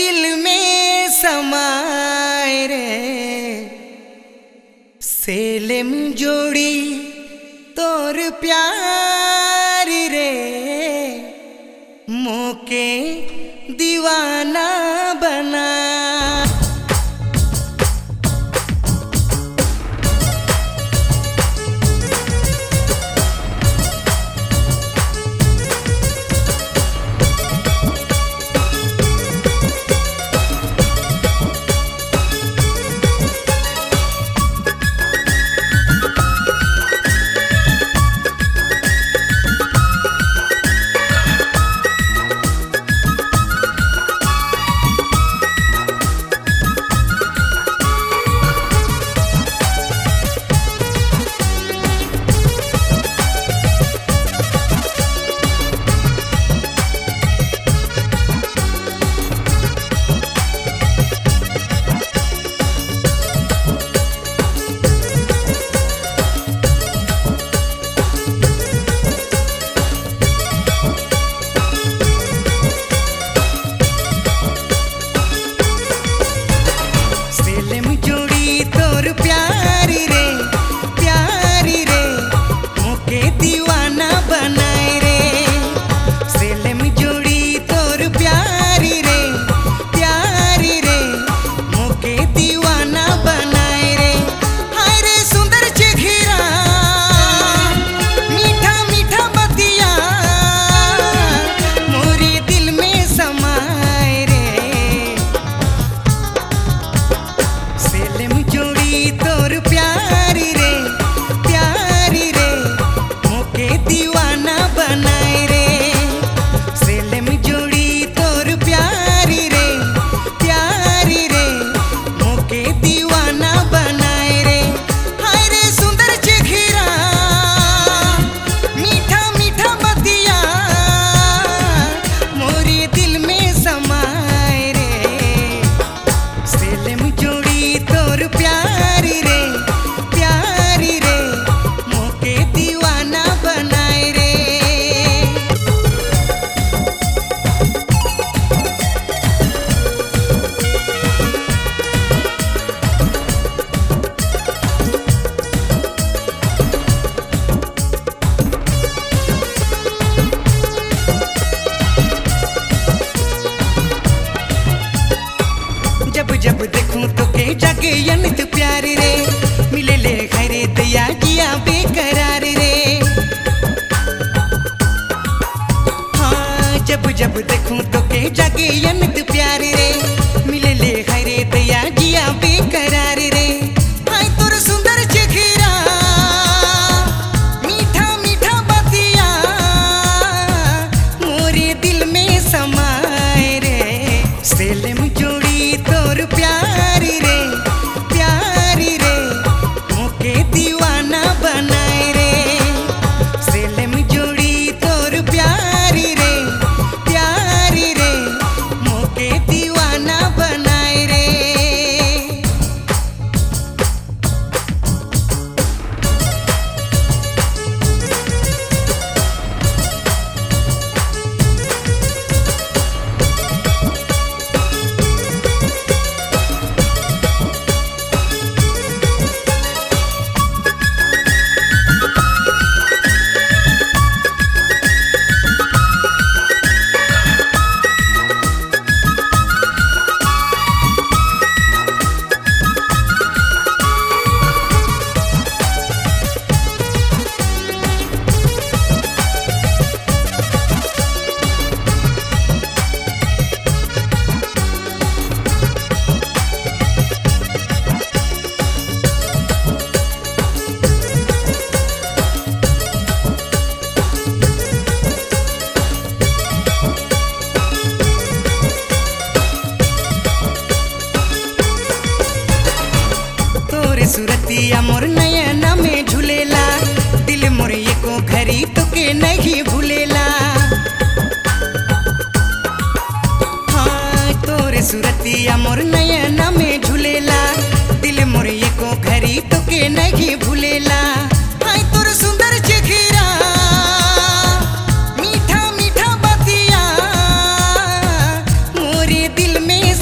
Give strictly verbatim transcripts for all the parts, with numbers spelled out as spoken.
दिल में समाए रे सेलेम जोड़ी तोर प्यार रे मोके दीवाना बना। जब देखूं तो के जागे अनित प्यार रे मिले ले खैरे दया जिया बेकरार रे। हाँ जब जब देखूं तो के जागे अनित प्यार रे मिले ले खैरे दया जिया बेकरार रे। हाय तोर सुंदर चेहरा मीठा मीठा बतिया मोरे दिल में समाए रे सेलेम जोड़ी तोर प्यार रे प्यार रे मोके दीवाना बनाए रे सेलेम जोड़ी तोर प्यार रे प्यार रे मोके दीवाना बनाए रे। सुरतिया मोर नयना में झूलेला दिल मोर एको घड़ी तो के नहीं भूलेला। हाँ तोरे सुरतिया मोर नयना में झूलेला दिल मोर एको घड़ी तो के नहीं भूलेला। हाय तोर सुंदर चेहरा मीठा मीठा बतिया मोरे दिल में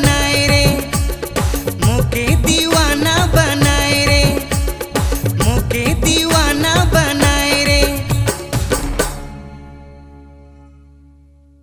बनाए रे, मोके दीवाना बनाए